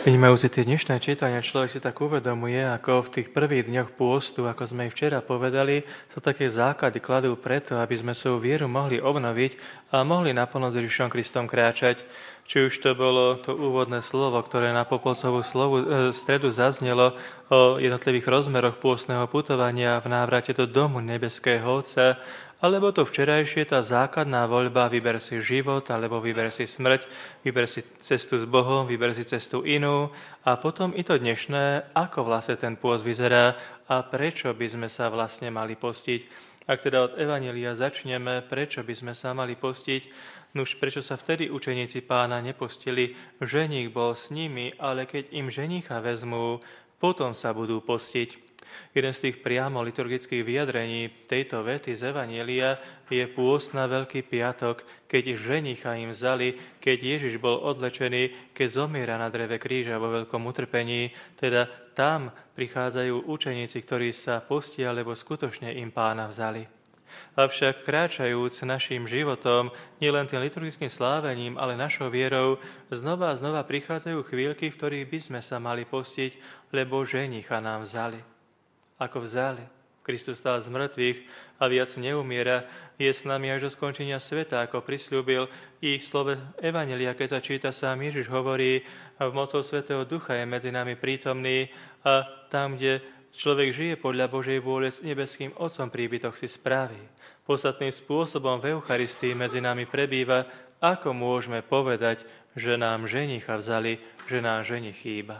Vynímajúci tie dnešné čítania, človek si tak uvedomuje, ako v tých prvých dňoch pôstu, ako sme ich včera povedali, sa také základy kladú preto, aby sme svoju vieru mohli obnoviť a mohli naplno s Ježišom Kristom kráčať. Či už to bolo to úvodné slovo, ktoré na Popolcovú stredu zaznelo o jednotlivých rozmeroch pôstneho putovania v návrate do domu nebeského Otca, alebo to včerajšie tá základná voľba, vyber si život, alebo vyber si smrť, vyber si cestu s Bohom, vyber si cestu inú. A potom i to dnešné, ako vlastne ten pôst vyzerá a prečo by sme sa vlastne mali postiť. Ak teda od Evanjelia začneme, prečo by sme sa mali postiť, nuž prečo sa vtedy učeníci Pána nepostili, ženích bol s nimi, ale keď im ženicha vezmú, potom sa budú postiť. Jeden z tých priamo liturgických vyjadrení tejto vety z Evanjelia je pôst na Veľký piatok, keď ženicha im vzali, keď Ježiš bol odlečený, keď zomiera na dreve kríža vo veľkom utrpení. Teda tam prichádzajú učeníci, ktorí sa postia, lebo skutočne im Pána vzali. Avšak kráčajúc našim životom, nielen tým liturgickým slávením, ale našou vierou, znova a znova prichádzajú chvíľky, v ktorých by sme sa mali postiť, lebo ženicha nám vzali. Ako vzali. Kristus stál z mŕtvych a viac neumiera, je s nami až do skončenia sveta, ako prisľúbil. Ich slove Evanjelia, keď sa číta, sám Ježiš hovorí, a v mocou Svätého Ducha je medzi nami prítomný a tam, kde človek žije podľa Božej vôle s nebeským Otcom, príbytok si spraví. Podstatným spôsobom v Eucharistii medzi nami prebýva, ako môžeme povedať, že nám ženicha vzali, že nám ženich chýba.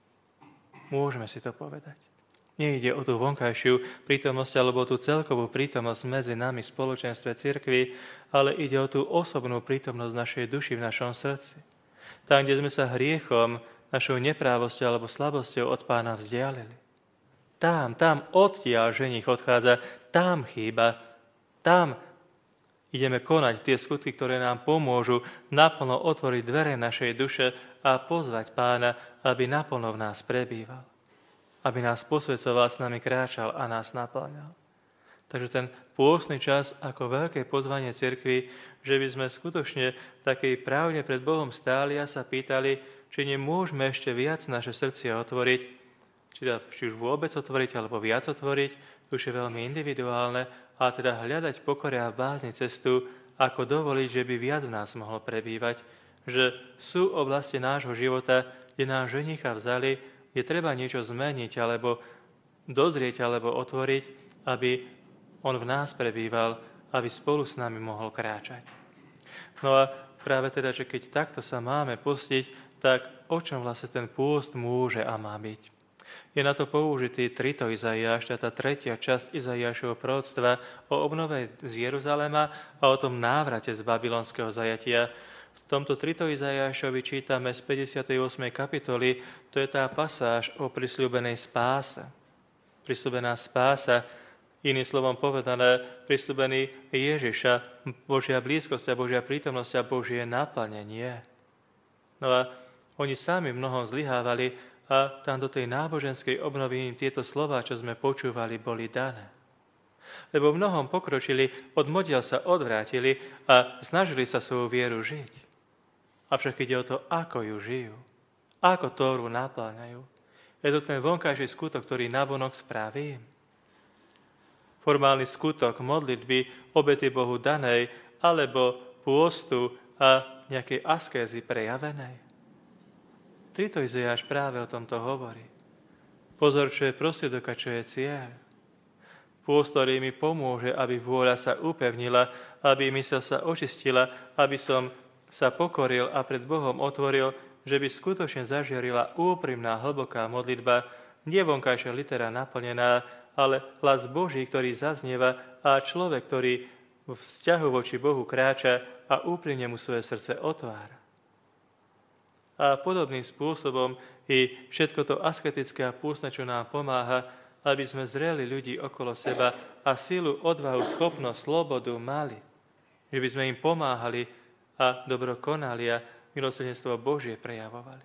Môžeme si to povedať. Nejde o tú vonkajšiu prítomnosť alebo o tú celkovú prítomnosť medzi nami v spoločenstve cirkvi, ale ide o tú osobnú prítomnosť našej duši v našom srdci. Tam, kde sme sa hriechom, našou neprávosťou alebo slabosťou od Pána vzdialili. Tam odtiaľ ženich odchádza, tam chýba, tam ideme konať tie skutky, ktoré nám pomôžu naplno otvoriť dvere našej duše a pozvať Pána, aby naplno v nás prebýval. Aby nás posvedcoval, s nami kráčal a nás naplňal. Takže ten pôstny čas ako veľké pozvanie cirkvi, že by sme skutočne v takej pravde pred Bohom stáli a sa pýtali, či nemôžeme ešte viac naše srdcia otvoriť, či už vôbec otvoriť alebo viac otvoriť, to už je veľmi individuálne, a teda hľadať pokore a v bázni cestu, ako dovoliť, že by viac v nás mohlo prebývať, že sú oblasti nášho života, kde nás ženicha vzali, je treba niečo zmeniť, alebo dozrieť, alebo otvoriť, aby on v nás prebýval, aby spolu s nami mohol kráčať. No a práve teda, že keď takto sa máme postiť, tak o čom vlastne ten pôst môže a má byť? Je na to použitý Trito Izaiáš, tá tretia časť Izaiášovho proroctva o obnove z Jeruzalema a o tom návrate z babylonského zajatia. V tomto Trito Izaiášovi čítame z 58. kapitoly, to je tá pasáž o prisľúbenej spáse. Prisľúbená spása, iným slovom povedané, prisľúbený Ježiša, Božia blízkosť a Božia prítomnosť a Božie naplnenie. No a oni sami mnohom zlyhávali a tam do tej náboženskej obnovy im tieto slová, čo sme počúvali, boli dané. Lebo mnohom pokročili, od modiel sa odvrátili a snažili sa svoju vieru žiť. Avšak ide o to, ako ju žijú, ako Tóru napĺňajú. Je to ten vonkajší skutok, ktorý navonok spraví. Formálny skutok modlitby, obety Bohu danej, alebo pôstu a nejakej askézy prejavenej. Trito Izaiáš práve o tomto hovorí. Pozor, čo je prostriedok a čo je cieľ. Pôst, ktorý mi pomôže, aby vôľa sa upevnila, aby myseľ sa očistila, aby som sa pokoril a pred Bohom otvoril, že by skutočne zažiarila úprimná, hlboká modlitba, nie vonkajšia litera naplnená, ale hlas Boží, ktorý zaznieva a človek, ktorý v vzťahu voči Bohu kráča a úprimne mu svoje srdce otvára. A podobným spôsobom i všetko to asketické a pôstne, čo nám pomáha, aby sme zreli ľudí okolo seba a silu, odvahu, schopnosť, slobodu mali. Že by sme im pomáhali a dobro konali a milosrdenstvo Božie prejavovali.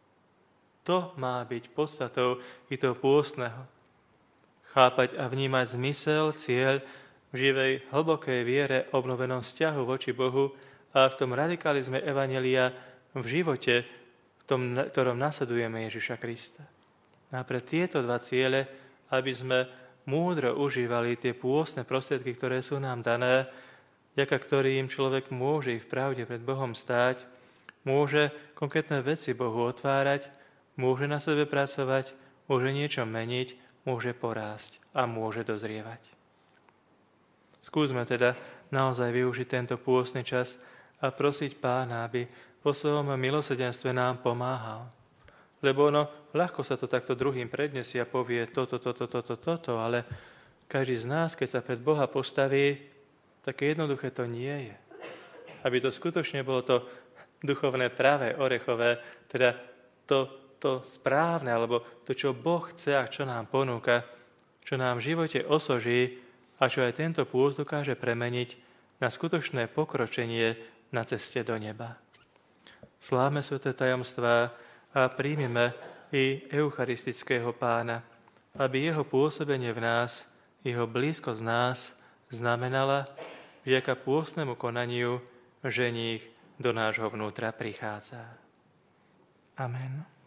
To má byť podstatou i toho pôstneho. Chápať a vnímať zmysel, cieľ v živej, hlbokej viere, obnovenom vzťahu voči Bohu a v tom radikalizme Evanjelia v živote, v ktorom nasledujeme Ježiša Krista. A pre tieto dva ciele, aby sme múdro užívali tie pôstne prostriedky, ktoré sú nám dané, vďaka ktorým človek môže v pravde pred Bohom stáť, môže konkrétne veci Bohu otvárať, môže na sebe pracovať, môže niečo meniť, môže porásť a môže dozrievať. Skúsme teda naozaj využiť tento pôstny čas a prosiť Pána, aby po svojom milosrdenstve nám pomáhal. Lebo ľahko sa to takto druhým predniesie a povie toto, ale každý z nás, keď sa pred Boha postaví, také jednoduché to nie je. Aby to skutočne bolo to duchovné, pravé, orechové, teda to správne, alebo to, čo Boh chce a čo nám ponúka, čo nám v živote osoží a čo aj tento pôst dokáže premeniť na skutočné pokročenie na ceste do neba. Slávme sväté tajomstvá a príjmeme i eucharistického Pána, aby jeho pôsobenie v nás, jeho blízkosť v nás znamenala, vďaka pôstnemu konaniu ženích do nášho vnútra prichádza. Amen.